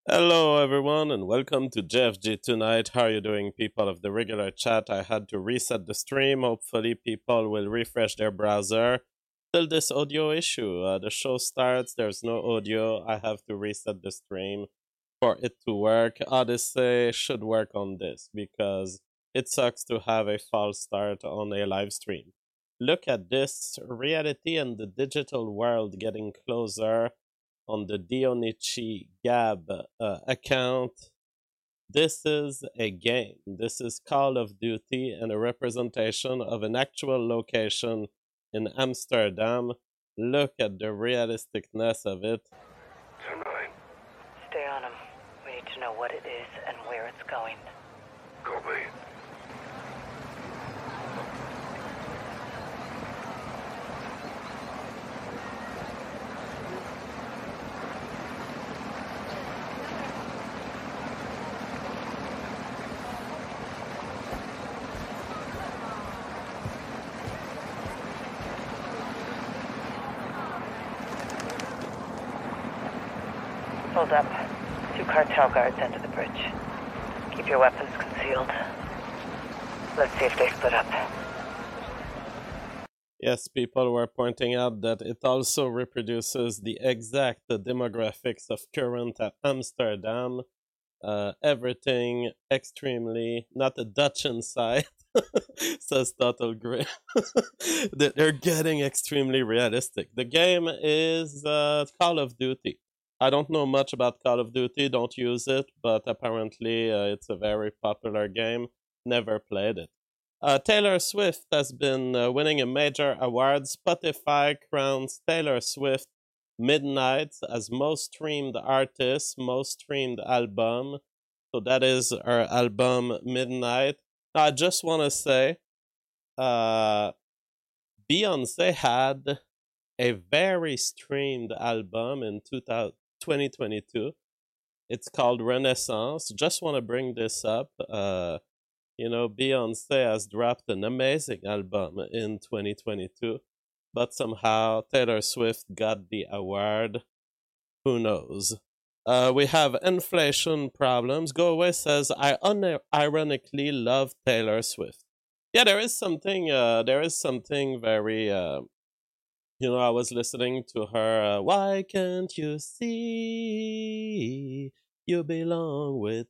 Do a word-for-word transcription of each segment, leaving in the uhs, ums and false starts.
Hello, everyone, and welcome to J F G Tonight. How are you doing, people of the regular chat? I had to reset the stream. Hopefully, people will refresh their browser. Still, this audio issue. Uh, the show starts, there's no audio. I have to reset the stream for it to work. Odyssey should work on this because it sucks to have a false start on a live stream. Look at this reality and the digital world getting closer on the Dionichi Gab uh, account. This is a game. This is Call of Duty and a representation of an actual location in Amsterdam. Look at the realisticness of it. Tonight. Stay on him. We need to know what it is and where it's going. Copy. Hold up. Two cartel guards under the bridge. Keep your weapons concealed. Let's see if they split up. Yes, people were pointing out that it also reproduces the exact demographics of current Amsterdam. Uh, everything extremely, not a Dutch inside, says Total Grim. They're getting extremely realistic. The game is uh, Call of Duty. I don't know much about Call of Duty, don't use it, but apparently uh, it's a very popular game. Never played it. Uh, Taylor Swift has been uh, winning a major award. Spotify crowns Taylor Swift Midnight as most streamed artist, most streamed album. So that is her album Midnight. Now, I just want to say, uh, Beyonce had a very streamed album in twenty twenty-two. It's called Renaissance. Just want to bring this up. Uh, you know, Beyonce has dropped an amazing album in twenty twenty-two, but somehow Taylor Swift got the award. Who knows? Uh, we have inflation problems. Go Away says, I unironically love Taylor Swift. Yeah, there is something, uh, there is something very, uh, you know, I was listening to her, uh, Why can't you see you belong with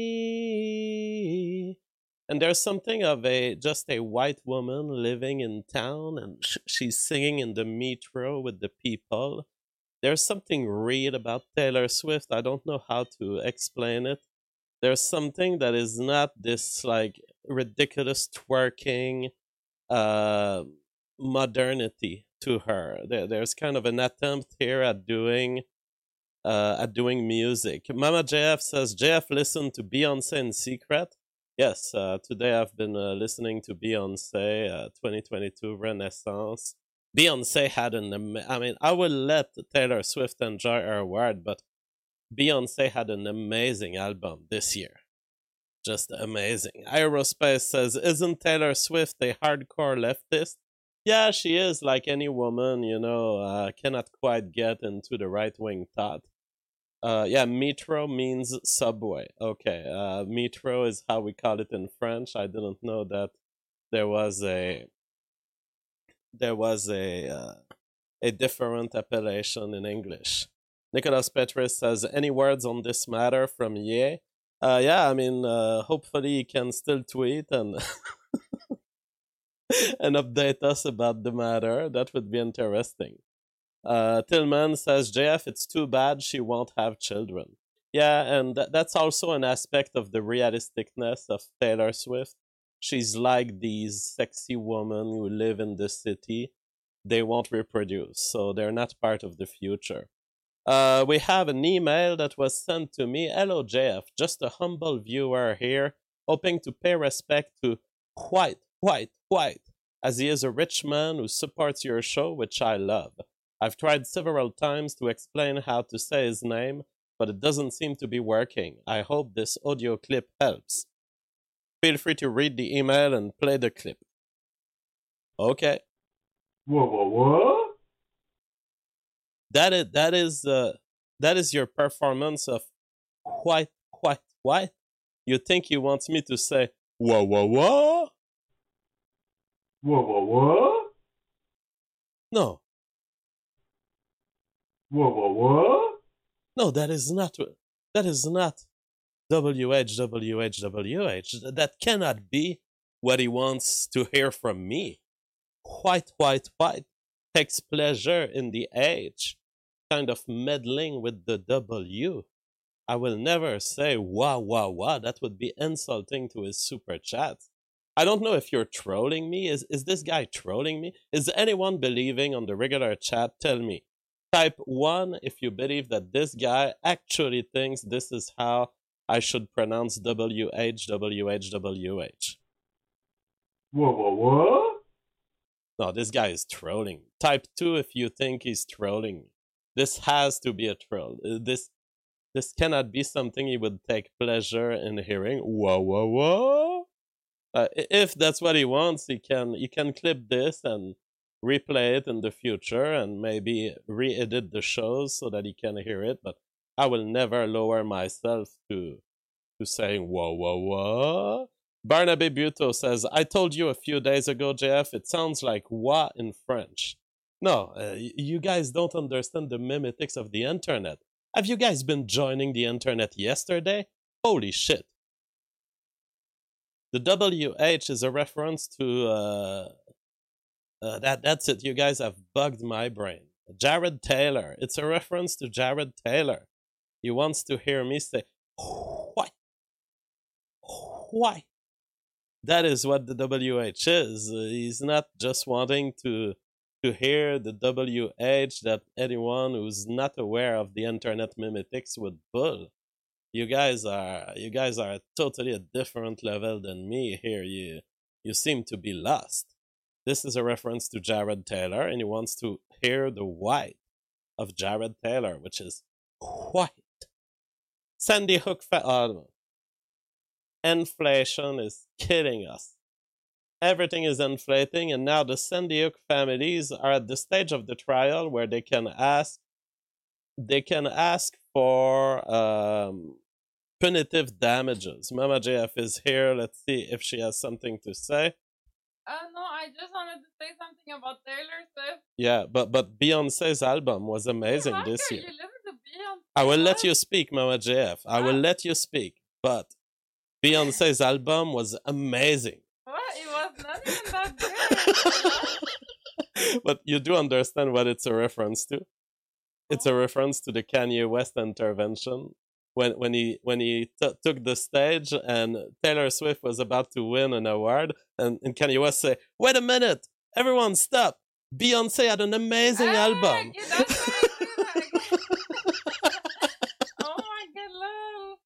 me? And there's something of a just a white woman living in town, and sh- she's singing in the metro with the people. There's something real about Taylor Swift. I don't know how to explain it. There's something that is not this like ridiculous twerking uh modernity to her. There, there's kind of an attempt here at doing uh at doing music. Mama J F says J F listened to Beyonce in secret. Yes, uh, today I've been uh, listening to Beyonce uh, twenty twenty-two Renaissance. Beyonce had an am- I mean, I will let Taylor Swift enjoy her award, but Beyonce had an amazing album this year. Just amazing. Aerospace says, Isn't Taylor Swift a hardcore leftist? Yeah, she is, like any woman, you know, uh, cannot quite get into the right wing thought. Uh, yeah, metro means subway. Okay, uh, metro is how we call it in French. I didn't know that there was a there was a uh, a different appellation in English. Nicholas Petris says, Any words on this matter from Ye? Uh, yeah, I mean, uh, hopefully he can still tweet and and update us about the matter. That would be interesting. Uh, Tillman says, J F, it's too bad she won't have children. Yeah, and th- that's also an aspect of the realisticness of Taylor Swift. She's like these sexy women who live in the city. They won't reproduce, so they're not part of the future. Uh, we have an email that was sent to me. Hello, J F. Just a humble viewer here, hoping to pay respect to White, White, White, as he is a rich man who supports your show, which I love. I've tried several times to explain how to say his name, but it doesn't seem to be working. I hope this audio clip helps. Feel free to read the email and play the clip. Okay. Whoa, whoa, what? That is that is uh, that is your performance of Quite, quite, what? You think he wants me to say, whoa, whoa, whoa? Whoa, whoa, whoa? No, Whoa, whoa, whoa? no, that is not, that is not W H, W H, W H. That cannot be what he wants to hear from me. White, white, white takes pleasure in the H, kind of meddling with the W. I will never say wah, wah, wah. That would be insulting to his super chat. I don't know if you're trolling me. Is, is this guy trolling me? Is anyone believing on the regular chat? Tell me. Type one if you believe that this guy actually thinks this is how I should pronounce W H, W H, W H. Whoa, whoa, whoa? No, this guy is trolling. Type two if you think he's trolling me. This has to be a troll. This this cannot be something he would take pleasure in hearing. Whoa, whoa, whoa! Uh, if that's what he wants, he can he can clip this and replay it in the future and maybe re-edit the shows so that he can hear it. But I will never lower myself to to saying whoa, whoa, whoa. Barnaby Buto says, I told you a few days ago, J F, it sounds like wa in French. No, uh, you guys don't understand the mimetics of the internet. Have you guys been joining the internet yesterday? Holy shit. The W H is a reference to, uh, uh, that. that's it, you guys have bugged my brain. Jared Taylor, it's a reference to Jared Taylor. He wants to hear me say, why? Why? That is what the W H is. Uh, he's not just wanting to to hear the W H that anyone who's not aware of the internet mimetics would pull. You guys are you guys are totally a different level than me here. You you seem to be lost. This is a reference to Jared Taylor, and he wants to hear the white of Jared Taylor, which is white. Sandy Hook fa- uh, inflation is killing us. Everything is inflating, and now the Sandy Hook families are at the stage of the trial where they can ask, they can ask for um, punitive damages. Mama J F is here. Let's see if she has something to say. Uh, no, I just wanted to say something about Taylor Swift. Yeah, but but Beyonce's album was amazing Hey, this Hacker, year. you listen to Beyonce. I will let What? you speak, Mama J F. I will Ah. let you speak, but Beyonce's album was amazing. What? It was not even that good. But you do understand what it's a reference to? It's a reference to the Kanye West intervention when when he when he t- took the stage and Taylor Swift was about to win an award, and, and Kanye West say, "Wait a minute, everyone stop! Beyonce had an amazing Ah, album." yeah, that's what I do. Oh my god, lol.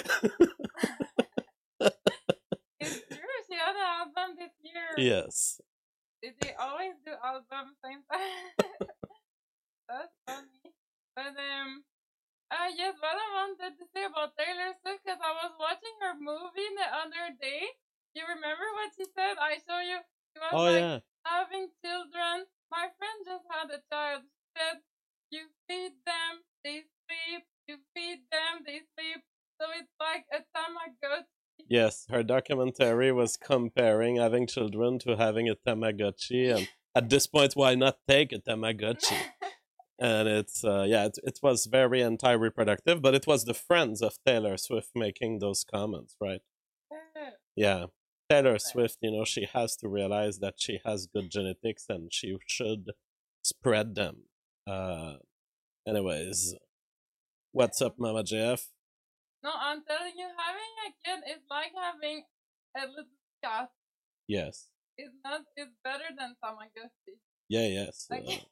It's true, she had an album this year. Yes. Did they always do albums same time? That's funny. But um, uh, yes, what I wanted to say about Taylor Swift, because I was watching her movie the other day. You remember what she said? I show you. She was Oh like yeah. having children. My friend just had a child. She said, you feed them, they sleep. You feed them, they sleep. So it's like a Tamagotchi. Yes, her documentary was comparing having children to having a Tamagotchi, and at this point, why not take a Tamagotchi? And it's uh, yeah, it, it was very anti-reproductive, but it was the friends of Taylor Swift making those comments, right? Yeah, Taylor Swift, you know, she has to realize that she has good genetics and she should spread them. Uh, anyways, what's up, Mama J F? No, I'm telling you, having a kid is like having a little cat. Yes. It's not. It's better than Tamagotchi. Yeah. Yes. Like, Uh,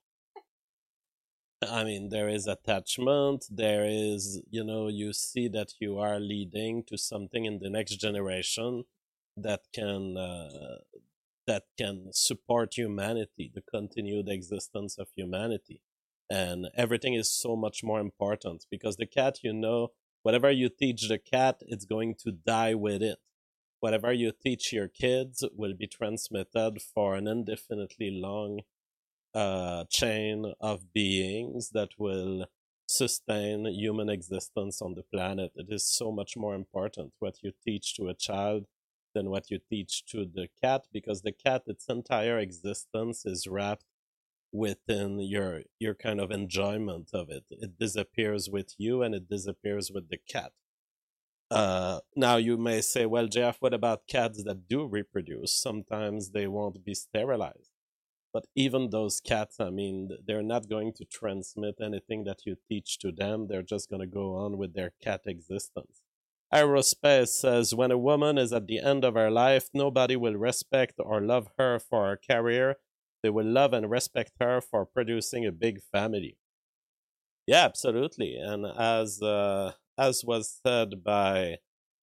I mean, there is attachment. There is, you know, you see that you are leading to something in the next generation that can uh, that can support humanity, the continued existence of humanity, and everything is so much more important because the cat, you know, whatever you teach the cat, it's going to die with it. Whatever you teach your kids will be transmitted for an indefinitely long uh, chain of beings that will sustain human existence on the planet. It is so much more important what you teach to a child than what you teach to the cat, because the cat, its entire existence is wrapped within your your kind of enjoyment of it. It disappears with you and it disappears with the cat. Uh, now you may say, well, Jeff, what about cats that do reproduce? Sometimes they won't be sterilized. But even those cats, I mean, they're not going to transmit anything that you teach to them. They're just going to go on with their cat existence. Aerospace says, when a woman is at the end of her life, nobody will respect or love her for her career. They will love and respect her for producing a big family. Yeah, absolutely. And as uh, as was said by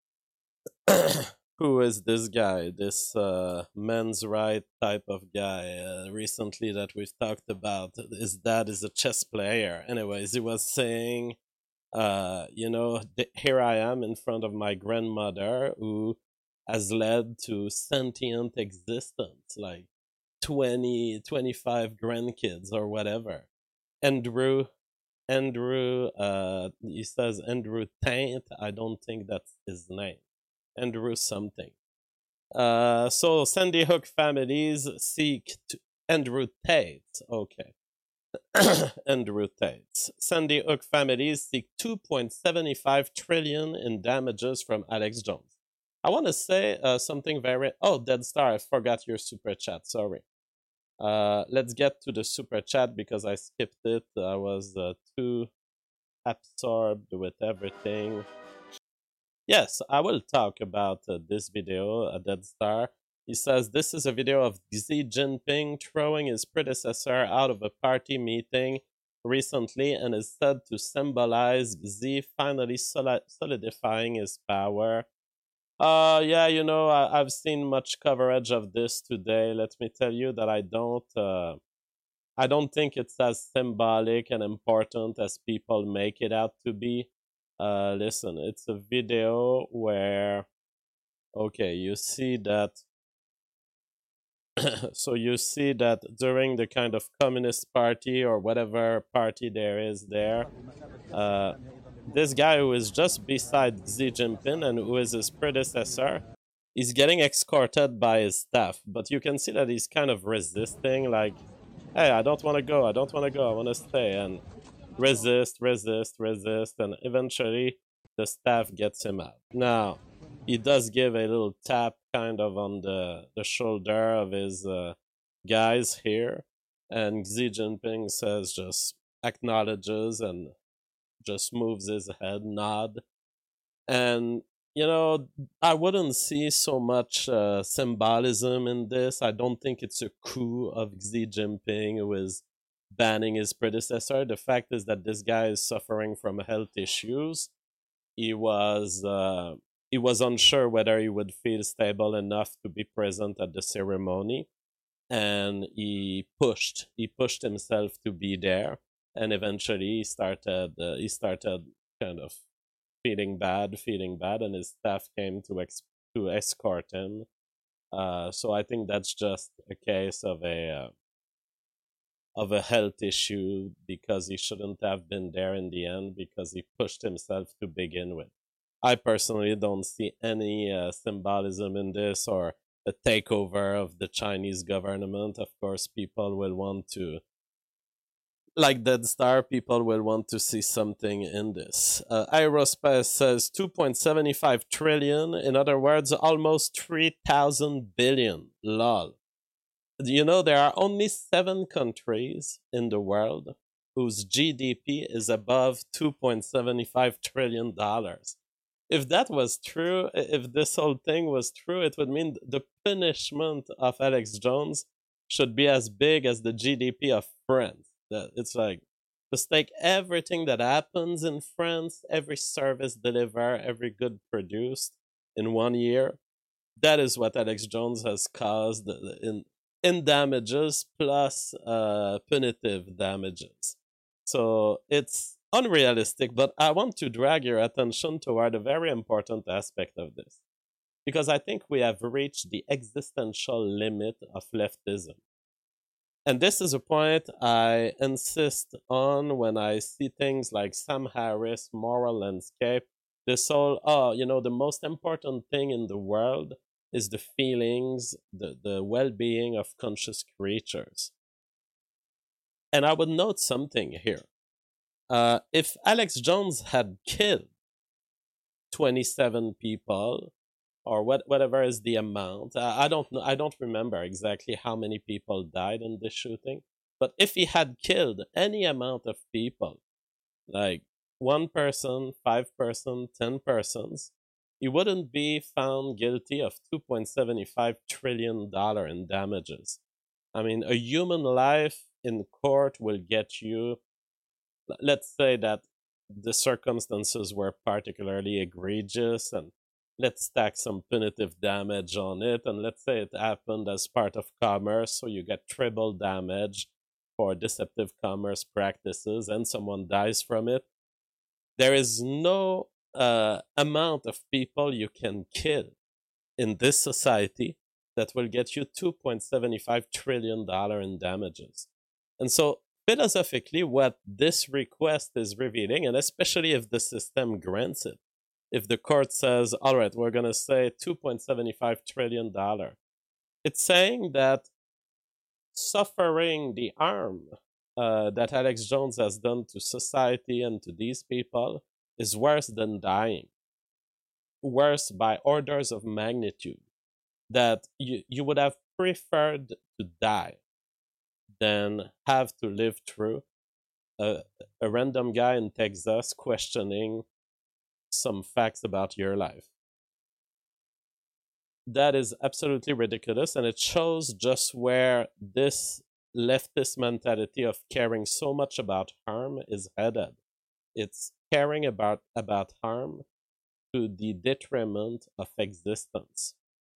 who is this guy, this uh, men's right type of guy uh, recently that we've talked about, his dad is a chess player. Anyways, he was saying, uh, you know, th- here I am in front of my grandmother who has led to sentient existence, like twenty, twenty-five grandkids or whatever. Andrew, Andrew, uh, he says Andrew Taint. I don't think that's his name. Andrew something. Uh, so Sandy Hook families seek to Andrew Tate. Okay. Andrew Tate. Sandy Hook families seek two point seven five trillion in damages from Alex Jones. I want to say uh, something very. Oh, Dead Star, I forgot your super chat. Sorry. Uh, let's get to the super chat because I skipped it. I was uh, too absorbed with everything. Yes, I will talk about uh, this video, a Dead Star. He says this is a video of Xi Jinping throwing his predecessor out of a party meeting recently and is said to symbolize Xi finally soli- solidifying his power. Uh, yeah, you know, I, I've seen much coverage of this today. Let me tell you that I don't, uh, I don't think it's as symbolic and important as people make it out to be. Uh, listen, it's a video where, okay, you see that, so you see that during the kind of Communist Party or whatever party there is there, uh, this guy who is just beside Xi Jinping and who is his predecessor, is getting escorted by his staff, but you can see that he's kind of resisting, like, hey, I don't want to go, I don't want to go, I want to stay, and resist, resist, resist, and eventually the staff gets him out. Now, he does give a little tap kind of on the, the shoulder of his uh, guys here, and Xi Jinping says, just acknowledges and just moves his head, nod. And, you know, I wouldn't see so much uh, symbolism in this. I don't think it's a coup of Xi Jinping who is banning his predecessor. The fact is that this guy is suffering from health issues. He was uh, he was unsure whether he would feel stable enough to be present at the ceremony, and he pushed he pushed himself to be there. And eventually, he started uh, he started kind of feeling bad, feeling bad, and his staff came to ex- to escort him. Uh, so I think that's just a case of a uh, of a health issue because he shouldn't have been there in the end because he pushed himself to begin with. I personally don't see any uh, symbolism in this or a takeover of the Chinese government. Of course, people will want to, like Dead Star, people will want to see something in this. Uh, Aerospace says two point seven five trillion, in other words, almost three thousand billion. Lol. You know, there are only seven countries in the world whose G D P is above two point seven five trillion dollars. If that was true, if this whole thing was true, it would mean the punishment of Alex Jones should be as big as the G D P of France. That it's like, just take everything that happens in France, every service delivered, every good produced in one year. That is what Alex Jones has caused in in damages plus uh, punitive damages. So it's unrealistic, but I want to drag your attention toward a very important aspect of this, because I think we have reached the existential limit of leftism. And this is a point I insist on when I see things like Sam Harris, Moral Landscape. This whole, oh, you know, the most important thing in the world is the feelings, the, the well being of conscious creatures. And I would note something here. Uh, if Alex Jones had killed twenty-seven people, or what, whatever is the amount. Uh, I don't know. I don't remember exactly how many people died in this shooting. But if he had killed any amount of people, like one person, five person, ten persons, he wouldn't be found guilty of two point seven five trillion dollars in damages. I mean, a human life in court will get you. Let's say that the circumstances were particularly egregious, and let's stack some punitive damage on it, and let's say it happened as part of commerce, so you get triple damage for deceptive commerce practices, and someone dies from it. There is no uh, amount of people you can kill in this society that will get you two point seven five trillion dollars in damages. And so, philosophically, what this request is revealing, and especially if the system grants it, if the court says, all right, we're going to say two point seven five trillion dollars, it's saying that suffering the harm uh, that Alex Jones has done to society and to these people is worse than dying, worse by orders of magnitude, that you, you would have preferred to die than have to live through a, a random guy in Texas questioning some facts about your life. That is absolutely ridiculous, and it shows just where this leftist mentality of caring so much about harm is headed. It's caring about, about harm to the detriment of existence.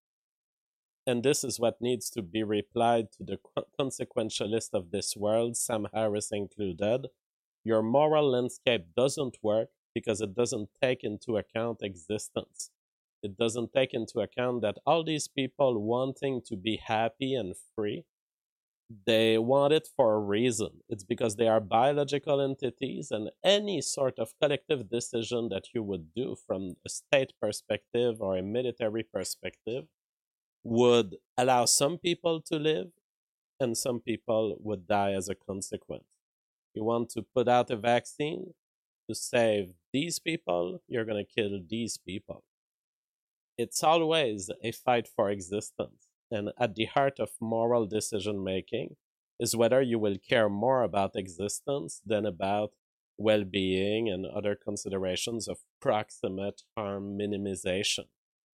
And this is what needs to be replied to the consequentialist of this world, Sam Harris included. Your moral landscape doesn't work because it doesn't take into account existence. It doesn't take into account that all these people wanting to be happy and free, they want it for a reason. It's because they are biological entities, and any sort of collective decision that you would do from a state perspective or a military perspective would allow some people to live and some people would die as a consequence. You want to put out a vaccine to save these people, you're going to kill these people. It's always a fight for existence. And at the heart of moral decision making is whether you will care more about existence than about well-being and other considerations of proximate harm minimization.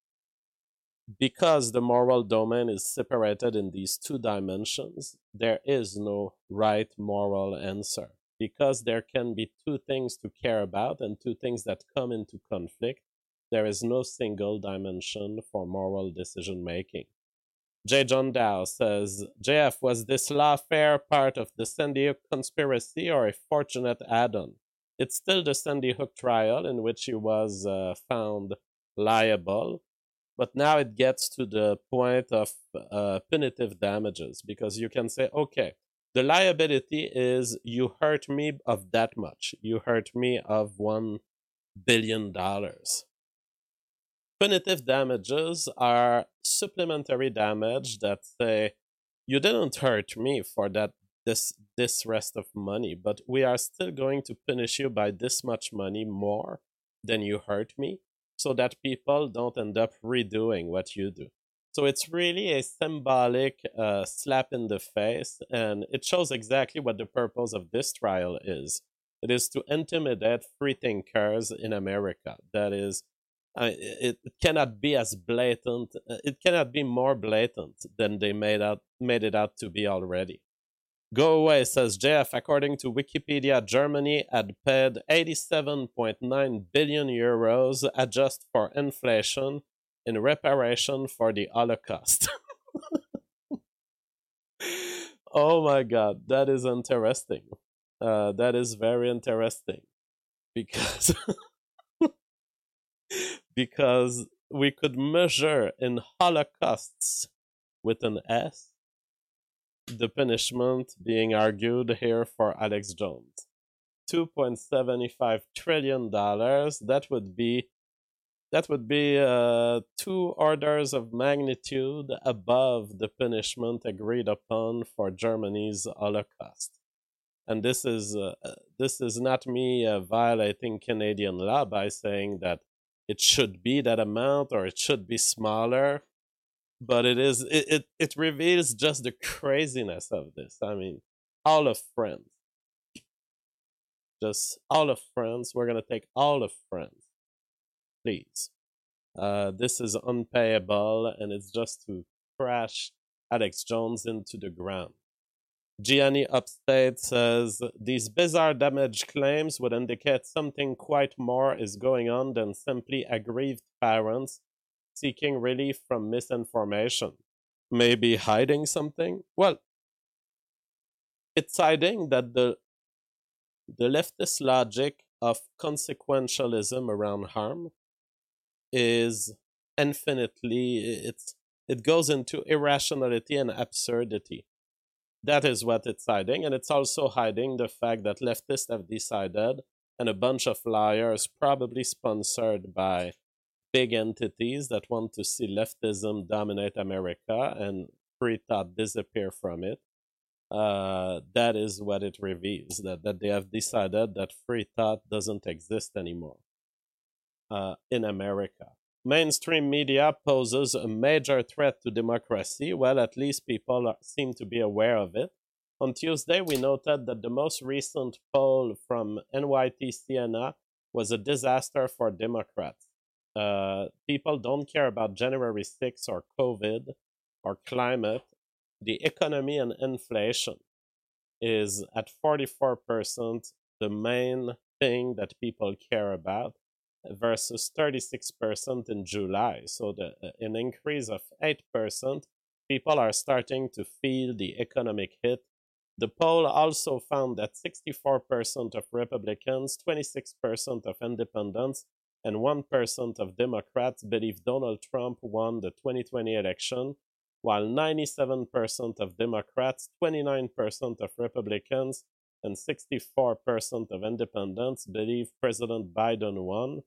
Because the moral domain is separated in these two dimensions, there is no right moral answer. Because there can be two things to care about and two things that come into conflict, there is no single dimension for moral decision making. J. John Dow says, J F, was this lawfare part of the Sandy Hook conspiracy or a fortunate add-on? It's still the Sandy Hook trial in which he was uh, found liable, but now it gets to the point of uh, punitive damages, because you can say, okay, the liability is you hurt me of that much. You hurt me of one billion dollars. Punitive damages are supplementary damage that say, you didn't hurt me for that this this rest of money, but we are still going to punish you by this much money more than you hurt me, so that people don't end up redoing what you do. So it's really a symbolic uh, slap in the face, and it shows exactly what the purpose of this trial is. It is to intimidate free thinkers in America. That is, uh, it, it cannot be as blatant, uh, it cannot be more blatant than they made out made it out to be already. Go away, says J F. According to Wikipedia, Germany had paid eighty-seven point nine billion euros, adjust for inflation, in reparation for the Holocaust. Oh my God, that is interesting. Uh, that is very interesting. Because, because we could measure in holocausts with an S the punishment being argued here for Alex Jones. two point seven five trillion dollars. That would be that would be uh, two orders of magnitude above the punishment agreed upon for Germany's Holocaust. And this is uh, this is not me uh, violating Canadian law by saying that it should be that amount or it should be smaller, but it is it, it, it reveals just the craziness of this. I mean, all of France. Just all of France. We're gonna take all of France. Please. Uh, this is unpayable, and it's just to crash Alex Jones into the ground. Gianni Upstate says, these bizarre damage claims would indicate something quite more is going on than simply aggrieved parents seeking relief from misinformation. Maybe hiding something? Well, it's hiding that the the leftist logic of consequentialism around harm is infinitely, it's it goes into irrationality and absurdity. That is what it's hiding, and it's also hiding the fact that leftists have decided, and a bunch of liars probably sponsored by big entities that want to see leftism dominate America and free thought disappear from it. Uh, that is what it reveals, that, that they have decided that free thought doesn't exist anymore uh, in America. Mainstream media poses a major threat to democracy. Well, at least people are, seem to be aware of it. On Tuesday, we noted that the most recent poll from N Y T Siena was a disaster for Democrats. Uh, people don't care about January sixth or COVID or climate. The economy and inflation is at forty-four percent the main thing that people care about, versus thirty-six percent in July. So the, an increase of eight percent. People are starting to feel the economic hit. The poll also found that sixty-four percent of Republicans, twenty-six percent of independents, and one percent of Democrats believe Donald Trump won the twenty twenty election, while ninety-seven percent of Democrats, twenty-nine percent of Republicans, and sixty-four percent of independents believe President Biden won.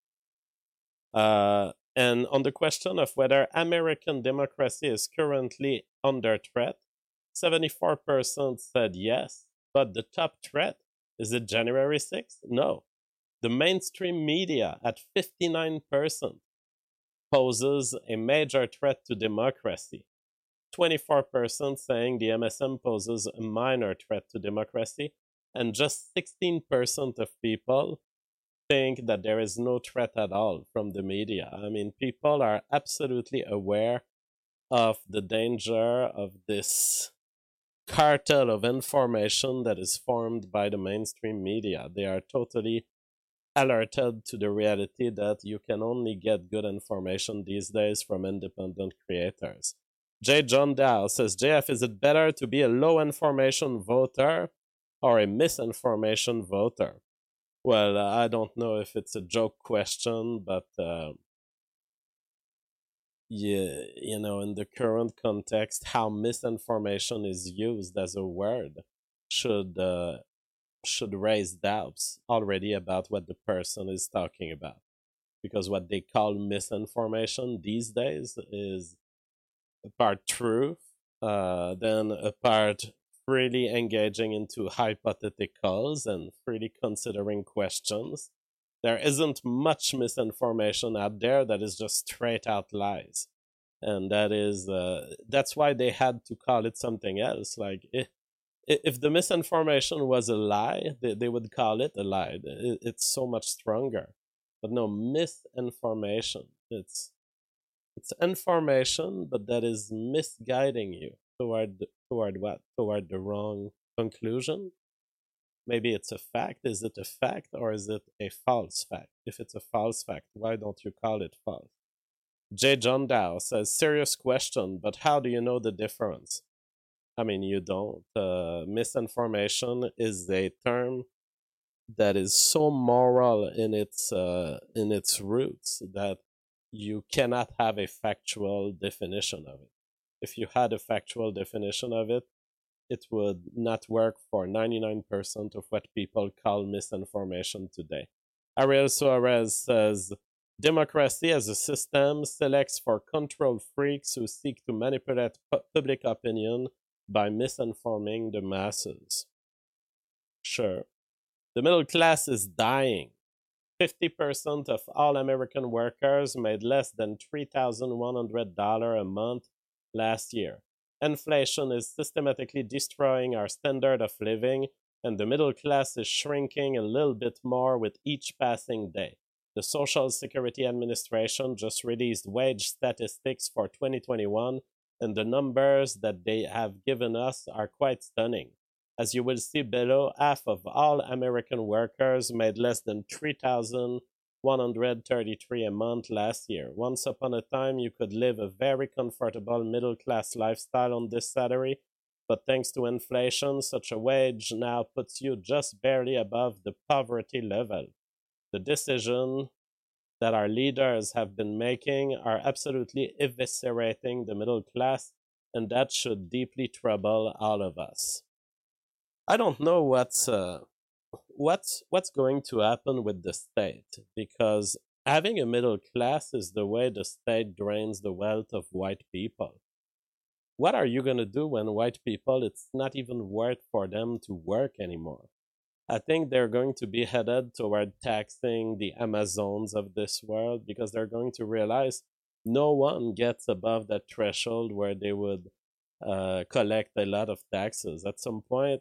Uh, and on the question of whether American democracy is currently under threat, seventy-four percent said yes, but the top threat, is it January sixth? No. The mainstream media at fifty-nine percent poses a major threat to democracy. twenty-four percent saying the M S M poses a minor threat to democracy, and just sixteen percent of people think that there is no threat at all from the media. I mean, people are absolutely aware of the danger of this cartel of information that is formed by the mainstream media. They are totally alerted to the reality that you can only get good information these days from independent creators. J. John Dow says, J F, is it better to be a low information voter or a misinformation voter? Well, uh, I don't know if it's a joke question, but uh, yeah, you know, in the current context, how misinformation is used as a word should uh, should raise doubts already about what the person is talking about. Because what they call misinformation these days is a part truth, uh, then a part freely engaging into hypotheticals and freely considering questions. There isn't much misinformation out there that is just straight out lies. And that is, uh, that's why they had to call it something else. Like, if, if the misinformation was a lie, they, they would call it a lie. It, it's so much stronger. But no, misinformation. It's it's information, but that is misguiding you toward toward what? Toward the wrong conclusion. Maybe it's a fact. Is it a fact or is it a false fact? If it's a false fact, why don't you call it false? J. John Dow says, serious question, but how do you know the difference? I mean, you don't. Uh, misinformation is a term that is so moral in its uh, in its roots that you cannot have a factual definition of it. If you had a factual definition of it, it would not work for ninety-nine percent of what people call misinformation today. Ariel Suarez says, democracy as a system selects for control freaks who seek to manipulate pu- public opinion by misinforming the masses. Sure. The middle class is dying. fifty percent of all American workers made less than three thousand one hundred dollars a month last year. Inflation is systematically destroying our standard of living, and the middle class is shrinking a little bit more with each passing day. The Social Security Administration just released wage statistics for twenty twenty-one, and the numbers that they have given us are quite stunning. As you will see below, half of all American workers made less than three thousand one hundred thirty-three dollars a month last year. Once upon a time, you could live a very comfortable middle-class lifestyle on this salary, but thanks to inflation, such a wage now puts you just barely above the poverty level. The decisions that our leaders have been making are absolutely eviscerating the middle class, and that should deeply trouble all of us. I don't know what's uh, what's what's going to happen with the state, because having a middle class is the way the state drains the wealth of white people. What are you going to do when white people, it's not even worth for them to work anymore? I think they're going to be headed toward taxing the Amazons of this world, because they're going to realize no one gets above that threshold where they would uh, collect a lot of taxes. At some point,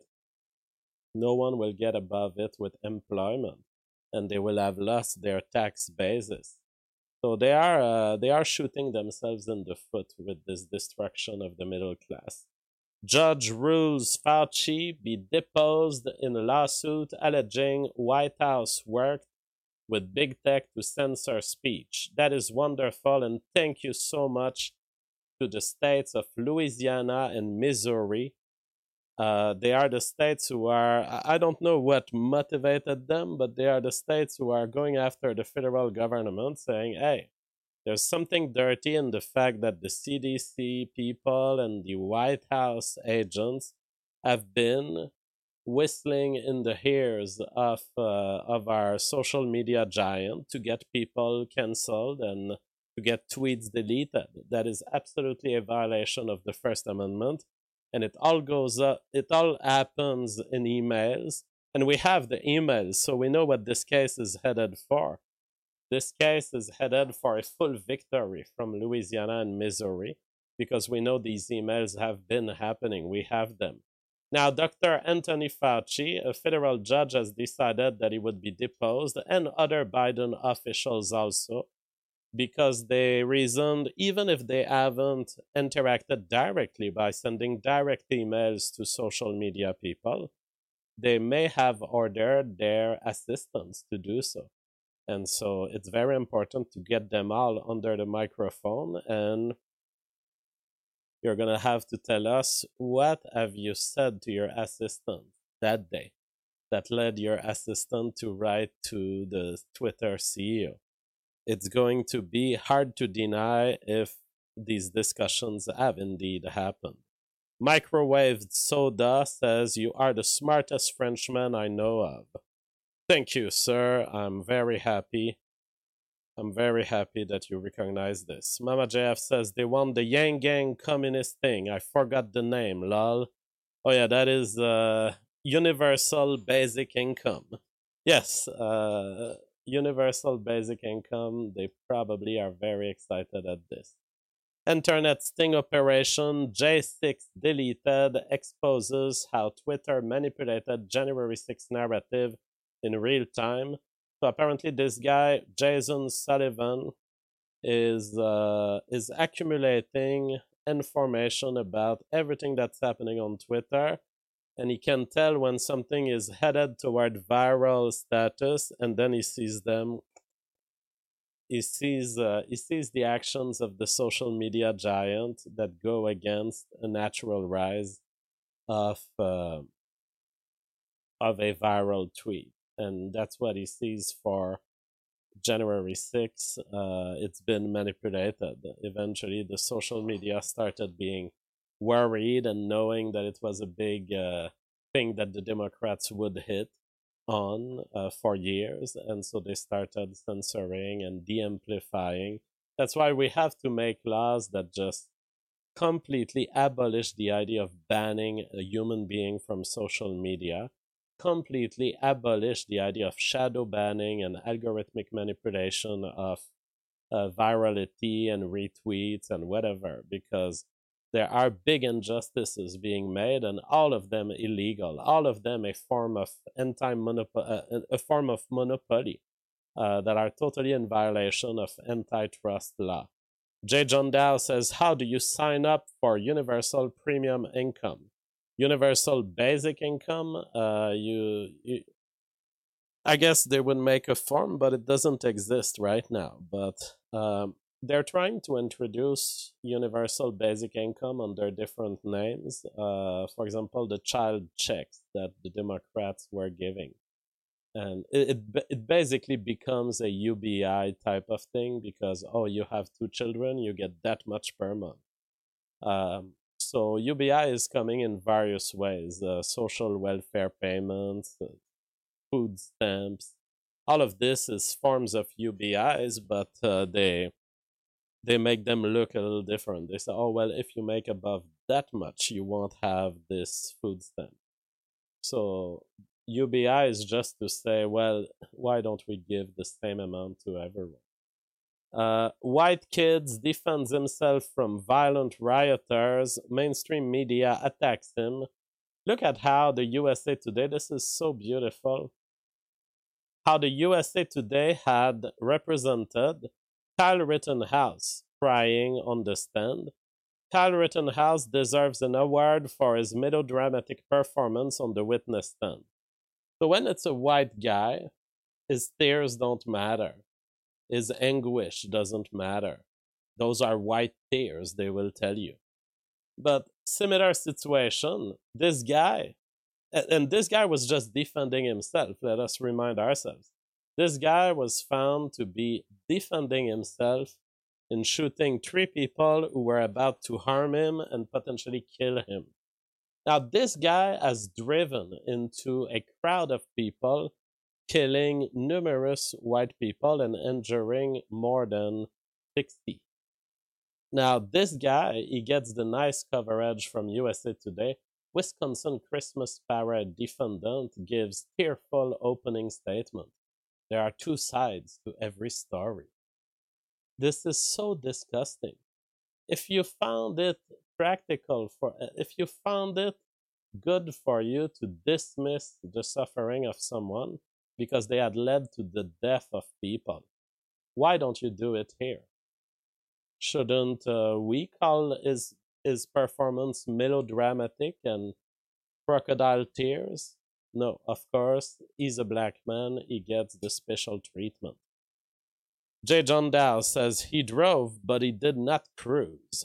no one will get above it with employment, and they will have lost their tax basis. So they are uh, they are shooting themselves in the foot with this destruction of the middle class. Judge rules Fauci be deposed in a lawsuit alleging White House worked with big tech to censor speech. That is wonderful, and thank you so much to the states of Louisiana and Missouri. Uh, they are the states who are, I don't know what motivated them, but they are the states who are going after the federal government saying, hey, there's something dirty in the fact that the C D C people and the White House agents have been whistling in the ears of, uh, of our social media giant to get people canceled and to get tweets deleted. That is absolutely a violation of the First Amendment. And it all goes up, it all happens in emails, and we have the emails, so we know what this case is headed for. This case is headed for a full victory from Louisiana and Missouri, because we know these emails have been happening. We have them. Now, Doctor Anthony Fauci, a federal judge, has decided that he would be deposed, and other Biden officials also, because they reasoned, even if they haven't interacted directly by sending direct emails to social media people, they may have ordered their assistants to do so. And so it's very important to get them all under the microphone, and you're going to have to tell us, what have you said to your assistant that day that led your assistant to write to the Twitter C E O? It's going to be hard to deny if these discussions have indeed happened. Microwaved Soda says, you are the smartest Frenchman I know of. Thank you, sir. I'm very happy. I'm very happy that you recognize this. Mama J F says, they want the Yang Gang communist thing. I forgot the name, lol. Oh yeah, that is uh, Universal Basic Income. Yes, uh... Universal Basic Income, they probably are very excited at this. Internet sting operation J six deleted exposes how Twitter manipulated January sixth narrative in real time. So apparently this guy, Jason Sullivan, is uh, is accumulating information about everything that's happening on Twitter, and he can tell when something is headed toward viral status, and then he sees them. He sees uh, he sees the actions of the social media giant that go against a natural rise of uh, of a viral tweet, and that's what he sees for January sixth. Uh, it's been manipulated. Eventually, the social media started being worried and knowing that it was a big uh, thing that the Democrats would hit on uh, for years, and so they started censoring and de-amplifying. That's why we have to make laws that just completely abolish the idea of banning a human being from social media, completely abolish the idea of shadow banning and algorithmic manipulation of uh, virality and retweets and whatever, because there are big injustices being made, and all of them illegal, all of them a form of anti-monopoly, uh, a form of monopoly uh, that are totally in violation of antitrust law. J. John Dow says, how do you sign up for universal premium income? Universal basic income, uh, you, you, I guess they would make a form, but it doesn't exist right now. But um, they're trying to introduce universal basic income under different names. Uh, for example, the child checks that the Democrats were giving. And it, it it basically becomes a U B I type of thing because, oh, you have two children, you get that much per month. Um, so U B I is coming in various ways, uh, social welfare payments, uh, food stamps. All of this is forms of U B Is, but uh, they they make them look a little different. They say, oh, well, if you make above that much, you won't have this food stamp. So U B I is just to say, well, why don't we give the same amount to everyone? Uh, white kids defends himself from violent rioters. Mainstream media attacks him. Look at how the U S A Today, this is so beautiful, how the U S A Today had represented Kyle Rittenhouse crying on the stand. Kyle Rittenhouse deserves an award for his melodramatic performance on the witness stand. So when it's a white guy, his tears don't matter. His anguish doesn't matter. Those are white tears, they will tell you. But similar situation, this guy, and this guy was just defending himself. Let us remind ourselves. This guy was found to be defending himself in shooting three people who were about to harm him and potentially kill him. Now, this guy has driven into a crowd of people, killing numerous white people and injuring more than sixty. Now, this guy, he gets the nice coverage from U S A Today. Wisconsin Christmas parade defendant gives tearful opening statement. There are two sides to every story. This is so disgusting. If you found it practical for, if you found it good for you to dismiss the suffering of someone because they had led to the death of people, why don't you do it here? Shouldn't uh, we call his, his performance melodramatic and crocodile tears? No, of course, he's a black man, he gets the special treatment. J. John Dow says he drove, but he did not cruise.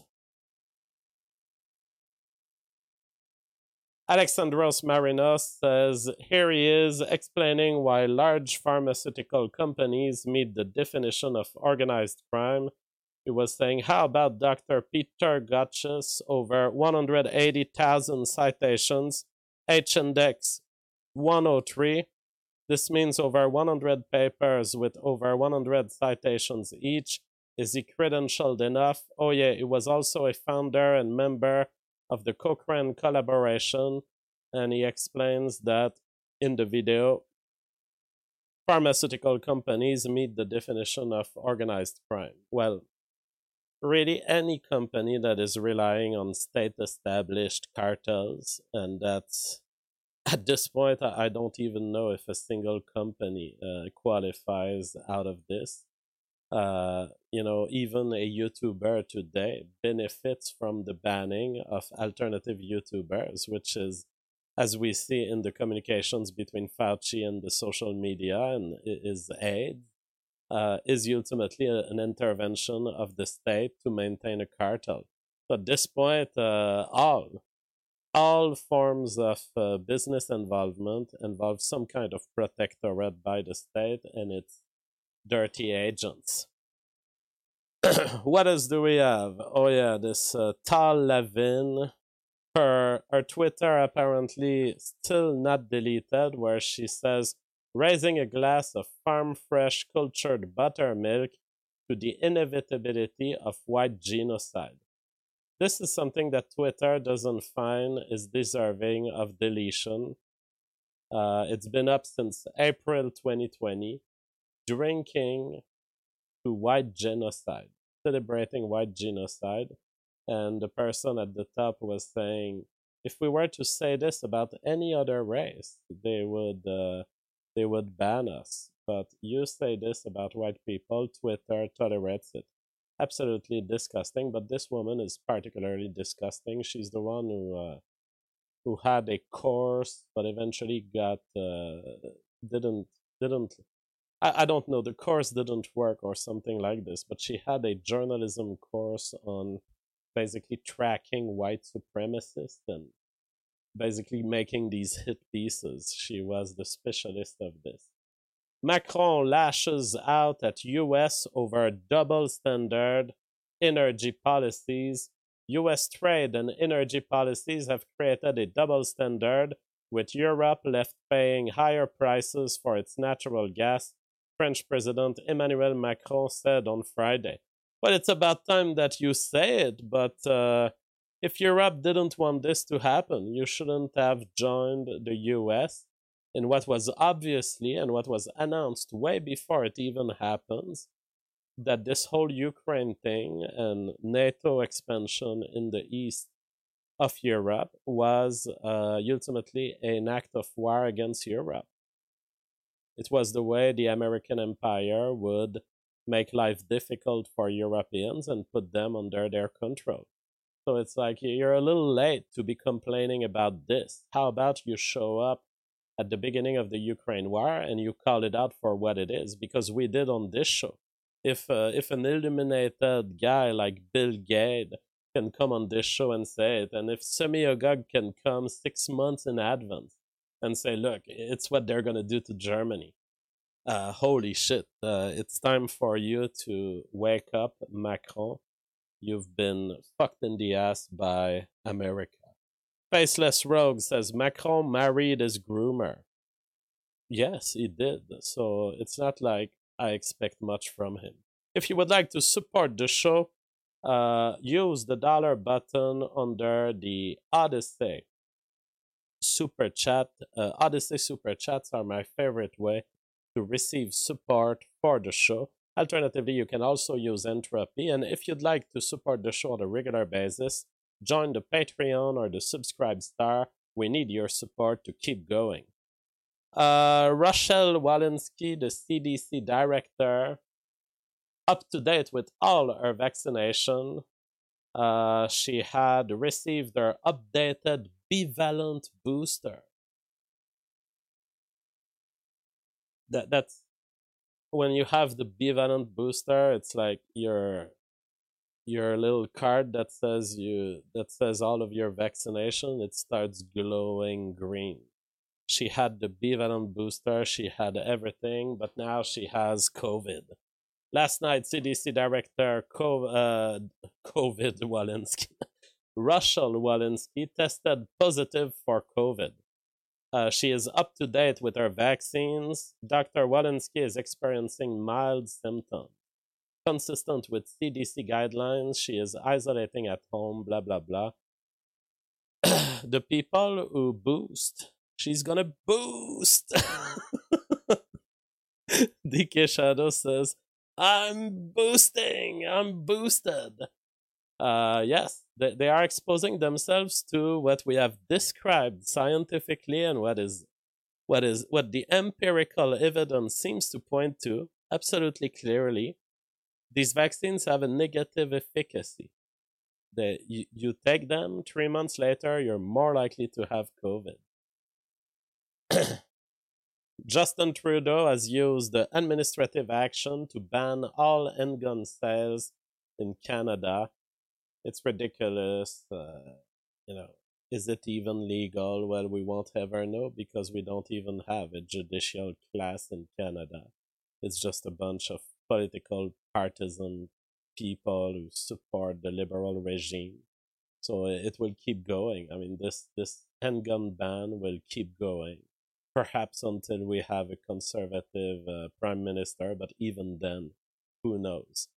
Alexandros Marinos says, here he is explaining why large pharmaceutical companies meet the definition of organized crime. He was saying, how about Doctor Peter Gotch's over one hundred eighty thousand citations, H-index one oh three. This means over one hundred papers with over one hundred citations each. Is he credentialed enough? Oh yeah, he was also a founder and member of the Cochrane collaboration, and he explains that in the video, pharmaceutical companies meet the definition of organized crime. Well, really any company that is relying on state-established cartels, and that's at this point, I don't even know if a single company uh, qualifies out of this. Uh, you know, even a YouTuber today benefits from the banning of alternative YouTubers, which is, as we see in the communications between Fauci and the social media and his aid, uh, is ultimately a, an intervention of the state to maintain a cartel. So at this point, uh, all All forms of uh, business involvement involve some kind of protectorate by the state and its dirty agents. What else do we have? Oh yeah, this uh, Tal Levin her her Twitter apparently still not deleted, where she says, raising a glass of farm fresh cultured buttermilk to the inevitability of white genocide. This is something that Twitter doesn't find is deserving of deletion. Uh, it's been up since April twenty twenty, drinking to white genocide, celebrating white genocide. And the person at the top was saying, if we were to say this about any other race, they would uh, they would ban us. But you say this about white people, Twitter tolerates it. Absolutely disgusting. But this woman is particularly disgusting. She's the one who uh, who had a course, but eventually got uh, didn't didn't. I, I don't know. The course didn't work or something like this. But she had a journalism course on basically tracking white supremacists and basically making these hit pieces. She was the specialist of this. Macron lashes out at U S over double standard energy policies. U S trade and energy policies have created a double standard, with Europe left paying higher prices for its natural gas, French President Emmanuel Macron said on Friday. Well, it's about time that you say it, but uh, if Europe didn't want this to happen, you shouldn't have joined the U S in what was obviously and what was announced way before it even happens, that this whole Ukraine thing and NATO expansion in the east of Europe was uh, ultimately an act of war against Europe. It was the way the American empire would make life difficult for Europeans and put them under their control. So it's like, you're a little late to be complaining about this. How about you show up at the beginning of the Ukraine war and you call it out for what it is? Because we did on this show. If uh, if an illuminated guy like Bill Gates can come on this show and say it, and if Semyogog can come six months in advance and say, look, it's what they're going to do to Germany. Uh, holy shit. Uh, it's time for you to wake up, Macron. You've been fucked in the ass by America. Faceless Rogue says Macron married his groomer. Yes, he did. So it's not like I expect much from him. If you would like to support the show, uh, use the dollar button under the Odyssey Super Chat. Uh, Odyssey Super Chats are my favorite way to receive support for the show. Alternatively, you can also use Entropy. And if you'd like to support the show on a regular basis, join the Patreon or the Subscribe Star. We need your support to keep going. Uh, Rochelle Walensky, the C D C director, up to date with all her vaccination. Uh, she had received her updated bivalent booster. That that's when you have the bivalent booster, it's like your your little card that says you that says all of your vaccination. It starts glowing green. She had the bivalent booster, she had everything, but now she has COVID. Last night, C D C Director Co- uh, COVID Walensky, Rochelle Walensky, tested positive for COVID. Uh, she is up to date with her vaccines. Doctor Walensky is experiencing mild symptoms. Consistent with C D C guidelines, she is isolating at home, blah, blah, blah. The people who boost, she's gonna boost. D K Shadow says, I'm boosting, I'm boosted. Uh, yes, they, they are exposing themselves to what we have described scientifically and what is what is what the empirical evidence seems to point to absolutely clearly. These vaccines have a negative efficacy. They, you, you take them, three months later, you're more likely to have COVID. Justin Trudeau has used the administrative action to ban all handgun sales in Canada. It's ridiculous. Uh, you know, is it even legal? Well, we won't ever know because we don't even have a judicial class in Canada. It's just a bunch of political partisan people who support the liberal regime. So it will keep going. I mean, this this handgun ban will keep going, perhaps until we have a conservative uh, prime minister. But even then, who knows?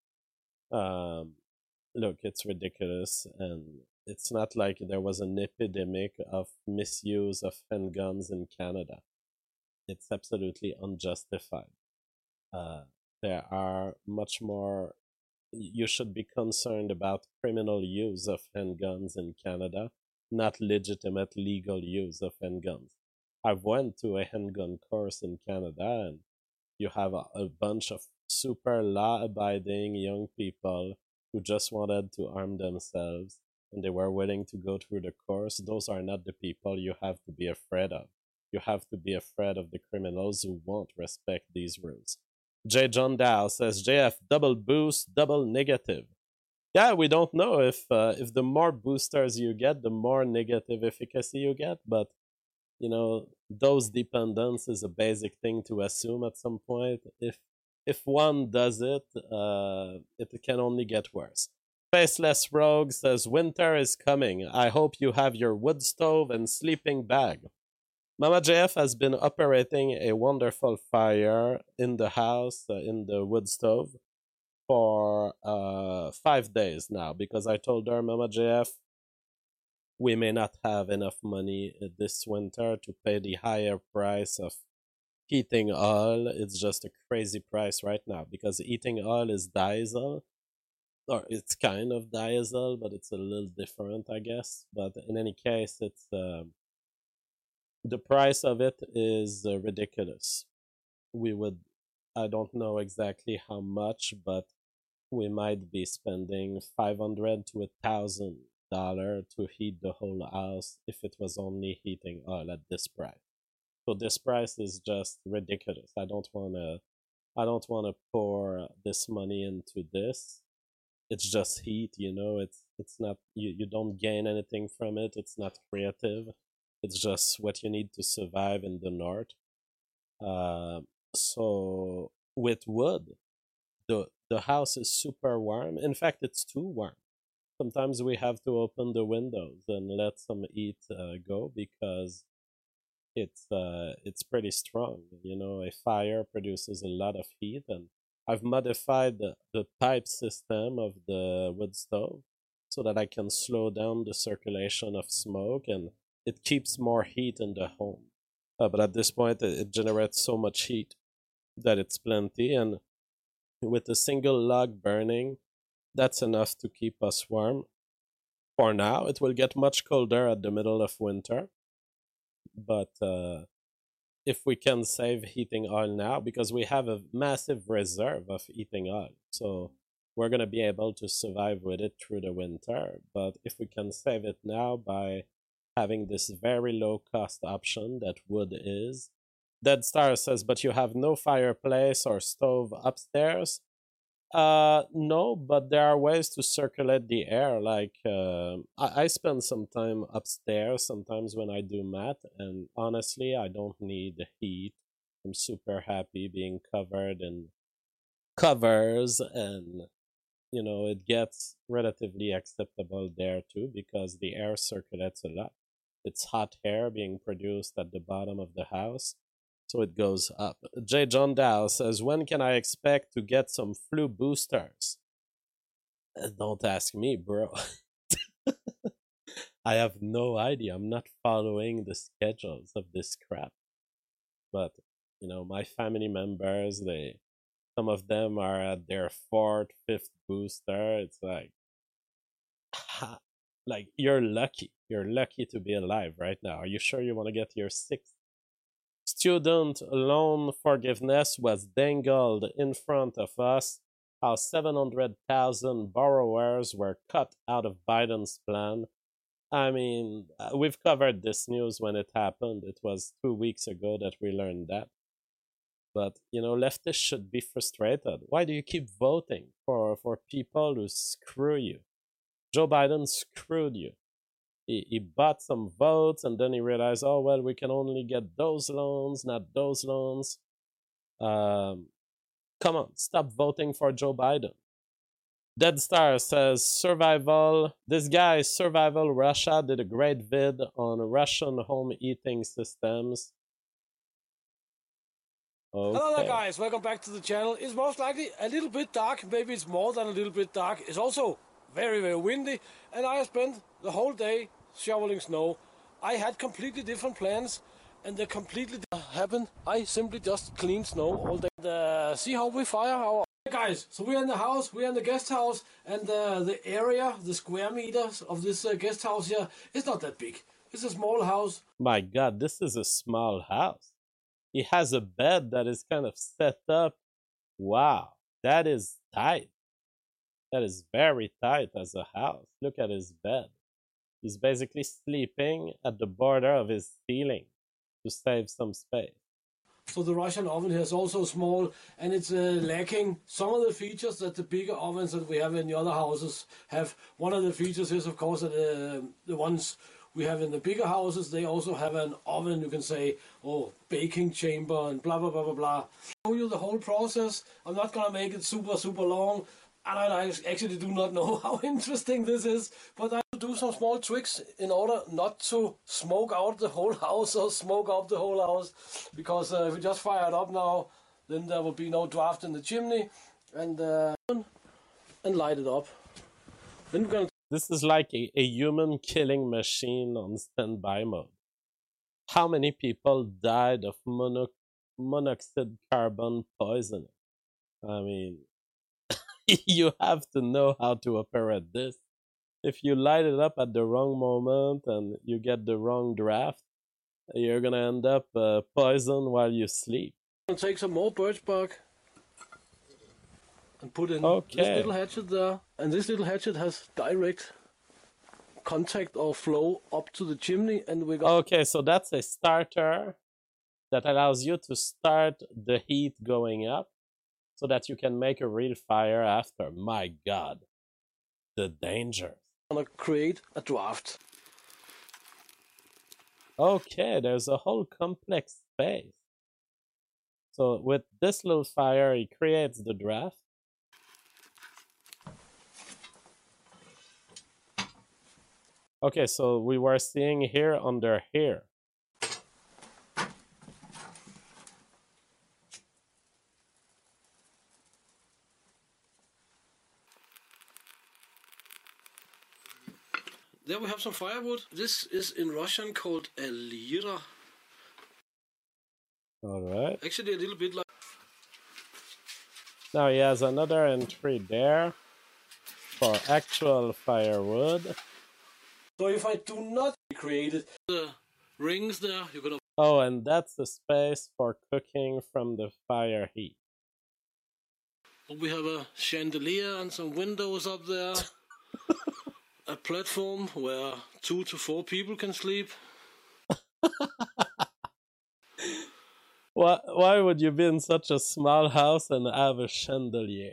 Um, look, it's ridiculous, and it's not like there was an epidemic of misuse of handguns in Canada. It's absolutely unjustified. Uh, there are much more. You should be concerned about criminal use of handguns in Canada, not legitimate legal use of handguns. I've went to a handgun course in Canada, and you have a, a bunch of super law-abiding young people who just wanted to arm themselves, and they were willing to go through the course. Those are not the people you have to be afraid of. You have to be afraid of the criminals who won't respect these rules. J. John Dow says, J F, double boost, double negative. Yeah, we don't know if uh, if the more boosters you get, the more negative efficacy you get, but you know, dose dependence is a basic thing to assume at some point. If if one does it, uh, it can only get worse. Faceless Rogue says, winter is coming. I hope you have your wood stove and sleeping bag. Mama J F has been operating a wonderful fire in the house, uh, in the wood stove, for uh, five days now, because I told her, Mama J F, we may not have enough money this winter to pay the higher price of heating oil. It's just a crazy price right now, because heating oil is diesel, or it's kind of diesel, but it's a little different, I guess. But in any case, it's... Uh, the price of it is uh, ridiculous. We would, I don't know exactly how much, but we might be spending five hundred to a thousand dollar to heat the whole house if it was only heating oil at this price. So this price is just ridiculous. I don't wanna, I don't wanna pour this money into this. It's just heat, you know. It's it's not, you you don't gain anything from it. It's not creative. It's just what you need to survive in the north. Uh, so with wood, the the house is super warm. In fact, it's too warm. Sometimes we have to open the windows and let some heat uh, go, because it's uh, it's pretty strong. You know, a fire produces a lot of heat, and I've modified the, the pipe system of the wood stove so that I can slow down the circulation of smoke, and it keeps more heat in the home. Uh, but at this point, it, it generates so much heat that it's plenty. And with a single log burning, that's enough to keep us warm. For now, it will get much colder at the middle of winter. But uh, if we can save heating oil now, because we have a massive reserve of heating oil, so we're going to be able to survive with it through the winter. But if we can save it now by having this very low cost option that wood is. Dead Star says, but you have no fireplace or stove upstairs? Uh, no, but there are ways to circulate the air. Like, uh, I, I spend some time upstairs sometimes when I do math, and honestly, I don't need heat. I'm super happy being covered in covers, and you know, it gets relatively acceptable there too, because the air circulates a lot. It's hot air being produced at the bottom of the house, so it goes up. J. John Dow says, when can I expect to get some flu boosters? Uh, Don't ask me, bro. I have no idea. I'm not following the schedules of this crap. But, you know, my family members, they, some of them are at their fourth, fifth booster. It's like, ha, like, you're lucky. You're lucky to be alive right now. Are you sure you want to get your sixth? Student loan forgiveness was dangled in front of us. How seven hundred thousand borrowers were cut out of Biden's plan. I mean, uh, we've covered this news when it happened. It was two weeks ago that we learned that. But, you know, leftists should be frustrated. Why do you keep voting for, for people who screw you? Joe Biden screwed you. He, he bought some votes, and then he realized, oh, well, we can only get those loans, not those loans. Um, come on, stop voting for Joe Biden. Dead Star says survival. This guy, Survival Russia, did a great vid on Russian home eating systems. Okay. Hello there, guys. Welcome back to the channel. It's most likely a little bit dark. Maybe it's more than a little bit dark. It's also very, very windy. And I spent the whole day shoveling snow. I had completely different plans, and they completely happened. I simply just cleaned snow all day. And, uh, see how we fire our... Hey guys, so we're in the house, we're in the guest house, and uh, the area, the square meters of this uh, guest house here is not that big. It's a small house. My God, this is a small house. He has a bed that is kind of set up. Wow, that is tight. That is very tight as a house. Look at his bed. He's basically sleeping at the border of his ceiling to save some space. So the Russian oven here is also small, and it's uh, lacking some of the features that the bigger ovens that we have in the other houses have. One of the features is, of course, that uh, the ones we have in the bigger houses, they also have an oven, you can say, or baking chamber, and blah, blah, blah, blah, blah. I'll show you the whole process. I'm not going to make it super, super long. And I actually do not know how interesting this is, but I will do some small tricks in order not to smoke out the whole house or smoke up the whole house, because uh, if we just fire it up now, then there will be no draft in the chimney, and uh, and light it up. Then we're gonna. This is like a, a human killing machine on standby mode. How many people died of mono monoxide carbon poisoning? I mean, you have to know how to operate this. If you light it up at the wrong moment and you get the wrong draft, you're gonna end up uh, poisoned while you sleep. I'm gonna take some more birch bark and put in Okay. this little hatchet there, and this little hatchet has direct contact or flow up to the chimney, and we got. Okay, so that's a starter that allows you to start the heat going up, so that you can make a real fire after. My God, the danger. I'm gonna create a draft. Okay, there's a whole complex space. So with this little fire, he creates the draft. Okay, so we were seeing here under here. There we have some firewood. This is in Russian called a lira. All right. Actually, a little bit like. Now he has another entry there for actual firewood. So if I do not create it, the rings there, you're gonna. Oh, and that's the space for cooking from the fire heat. We have a chandelier and some windows up there. A platform where two to four people can sleep. Why, why would you be in such a small house and have a chandelier?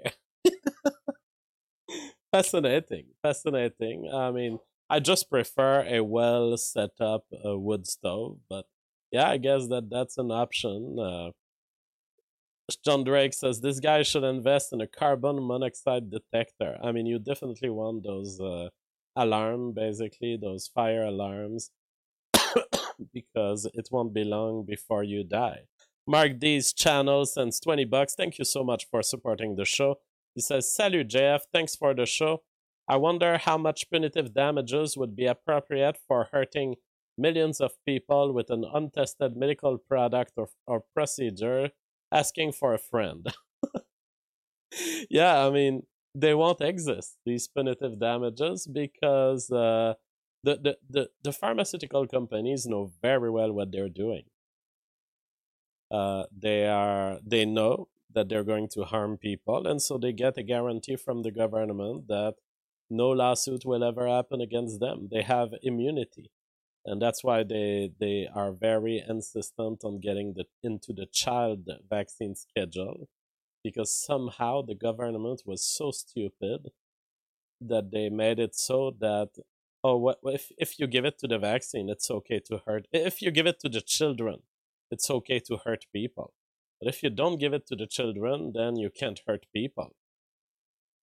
Fascinating, fascinating. I mean, I just prefer a well set up uh, wood stove, but yeah, I guess that that's an option. Uh, John Drake says this guy should invest in a carbon monoxide detector. I mean, you definitely want those uh, alarm, basically, those fire alarms, because it won't be long before you die. Mark D's channel sends twenty bucks. Thank you so much for supporting the show. He says, Salut J F, thanks for the show. I wonder how much punitive damages would be appropriate for hurting millions of people with an untested medical product or, or procedure, asking for a friend. Yeah, I mean, they won't exist, these punitive damages, because uh, the, the, the, the pharmaceutical companies know very well what they're doing. Uh, they are they know that they're going to harm people, and so they get a guarantee from the government that no lawsuit will ever happen against them. They have immunity, and that's why they they are very insistent on getting the into the child vaccine schedule, because somehow the government was so stupid that they made it so that, oh, what if if you give it to the vaccine, it's okay to hurt. If you give it to the children, it's okay to hurt people. But if you don't give it to the children, then you can't hurt people.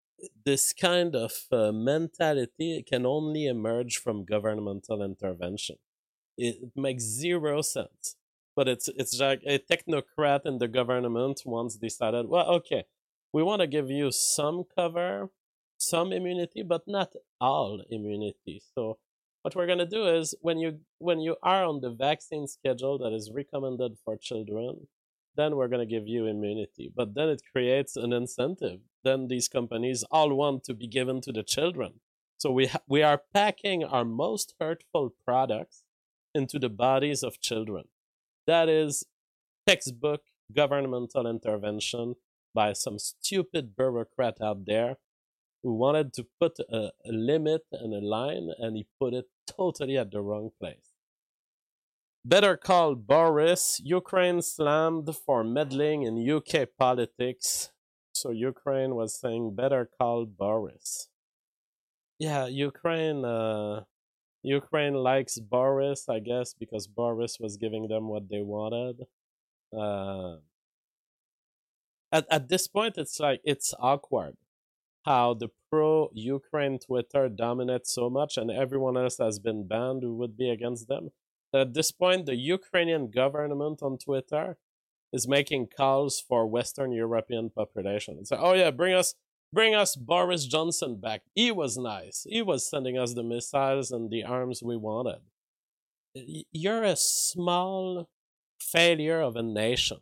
this kind of uh, mentality can only emerge from governmental intervention. It, it makes zero sense. But it's it's like a technocrat in the government once decided, well, okay, we want to give you some cover, some immunity, but not all immunity. So what we're gonna do is when you when you are on the vaccine schedule that is recommended for children, then we're gonna give you immunity. But then it creates an incentive. Then these companies all want to be given to the children. So we ha- we are packing our most hurtful products into the bodies of children. That is textbook governmental intervention by some stupid bureaucrat out there who wanted to put a, a limit and a line, and he put it totally at the wrong place. Better Call Boris, Ukraine slammed for meddling in U K politics. So Ukraine was saying, better call Boris. Yeah, Ukraine... Uh, Ukraine likes Boris, I guess, because Boris was giving them what they wanted. Uh, at at this point, it's like it's awkward how the pro-Ukraine Twitter dominates so much, and everyone else has been banned who would be against them. At this point, the Ukrainian government on Twitter is making calls for Western European population. It's like, oh yeah, bring us. Bring us Boris Johnson back. He was nice. He was sending us the missiles and the arms we wanted. You're a small failure of a nation,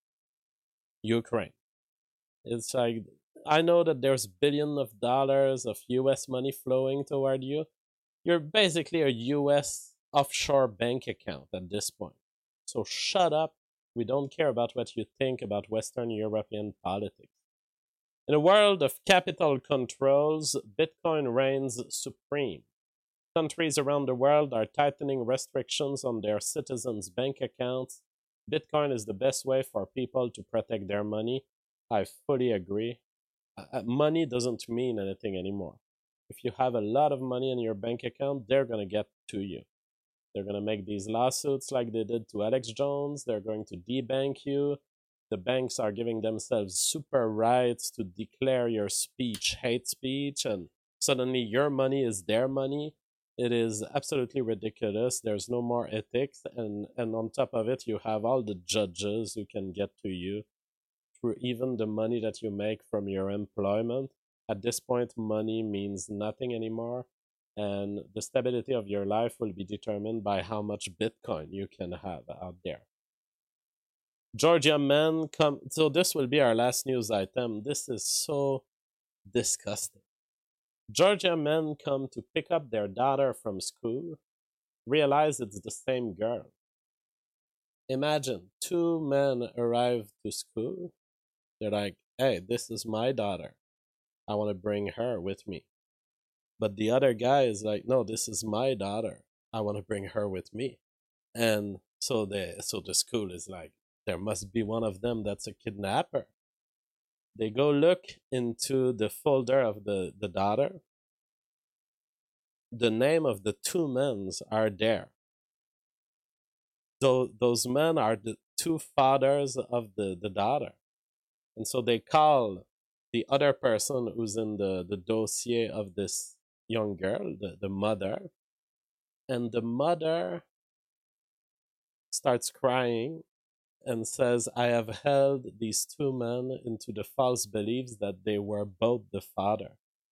Ukraine. It's like, I know that there's billions of dollars of U S money flowing toward you. You're basically a U S offshore bank account at this point. So shut up. We don't care about what you think about Western European politics. In a world of capital controls, Bitcoin reigns supreme. Countries around the world are tightening restrictions on their citizens' bank accounts. Bitcoin is the best way for people to protect their money. I fully agree. Uh, money doesn't mean anything anymore. If you have a lot of money in your bank account, they're going to get to you. They're going to make these lawsuits like they did to Alex Jones. They're going to debank you. The banks are giving themselves super rights to declare your speech hate speech, and suddenly your money is their money. It is absolutely ridiculous. There's no more ethics, and, and on top of it, you have all the judges who can get to you through even the money that you make from your employment. At this point, money means nothing anymore, and the stability of your life will be determined by how much Bitcoin you can have out there. Georgia men come. So this will be our last news item. This is so disgusting. Georgia men come to pick up their daughter from school, realize it's the same girl. Imagine two men arrive to school. They're like, hey, this is my daughter. I want to bring her with me. But the other guy is like, no, this is my daughter. I want to bring her with me. And so the so the school is like, there must be one of them that's a kidnapper. They go look into the folder of the, the daughter. The name of the two men are there. So those men are the two fathers of the, the daughter. And so they call the other person who's in the, the dossier of this young girl, the, the mother. And the mother starts crying and says, I have held these two men into the false beliefs that they were both the father.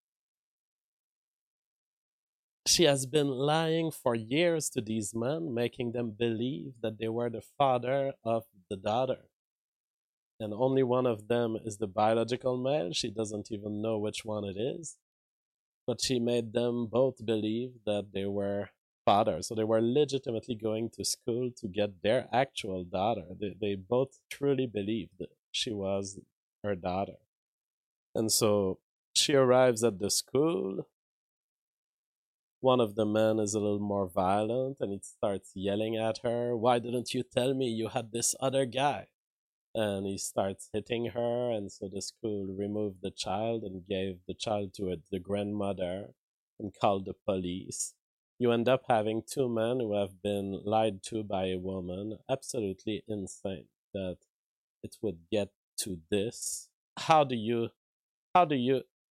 She has been lying for years to these men, making them believe that they were the father of the daughter. And only one of them is the biological male. She doesn't even know which one it is. But she made them both believe that they were father. So they were legitimately going to school to get their actual daughter. They, they both truly believed that she was her daughter. And so she arrives at the school. One of the men is a little more violent and he starts yelling at her, why didn't you tell me you had this other guy? And he starts hitting her, and so the school removed the child and gave the child to it, the grandmother, and called the police. You end up having two men who have been lied to by a woman. Absolutely insane that it would get to this. How do you, how do you,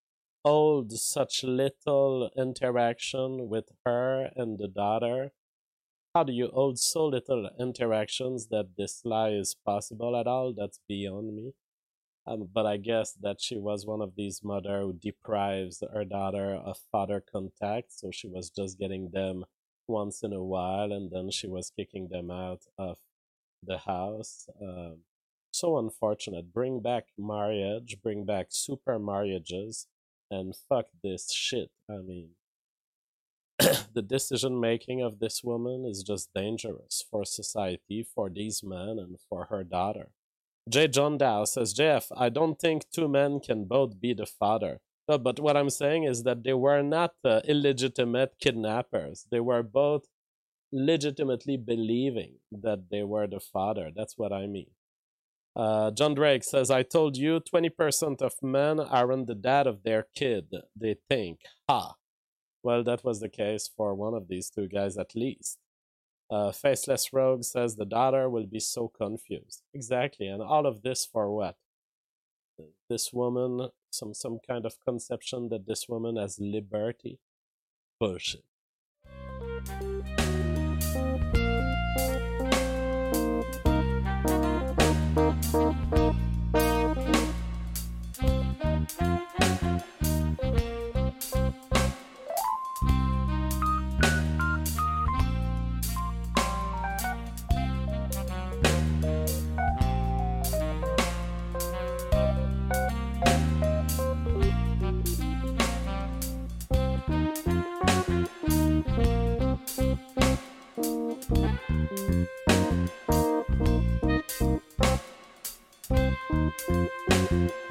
hold such little interaction with her and the daughter? How do you hold so little interactions that this lie is possible at all? That's beyond me. Um, but I guess that she was one of these mother who deprives her daughter of father contact, so she was just getting them once in a while, and then she was kicking them out of the house. Um, so unfortunate. Bring back marriage, bring back super marriages, and fuck this shit. I mean, the decision making of this woman is just dangerous for society, for these men, and for her daughter. J. John Dow says, J F, I don't think two men can both be the father. No, but what I'm saying is that they were not uh, illegitimate kidnappers. They were both legitimately believing that they were the father. That's what I mean. Uh, John Drake says, I told you twenty percent of men aren't the dad of their kid. They think, ha. Well, that was the case for one of these two guys at least. Uh, Faceless Rogue says the daughter will be so confused. Exactly, and all of this for what? This woman, some some kind of conception that this woman has liberty? Bullshit. Thank you.